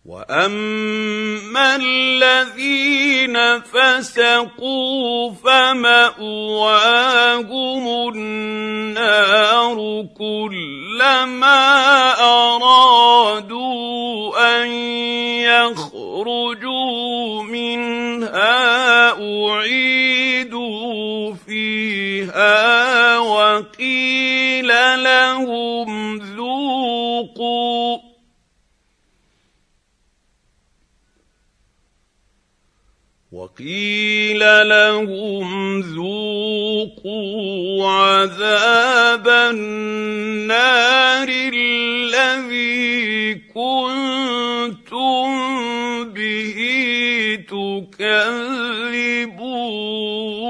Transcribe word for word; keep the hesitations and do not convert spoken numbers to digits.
واما الذين فسقوا فماواهم النار كلما ارادوا ان يخرجوا منها اعيدوا فيها وقيل لهم ذوقوا وقيل لهم ذوقوا عذاب النار الذي كنتم به تكذبون.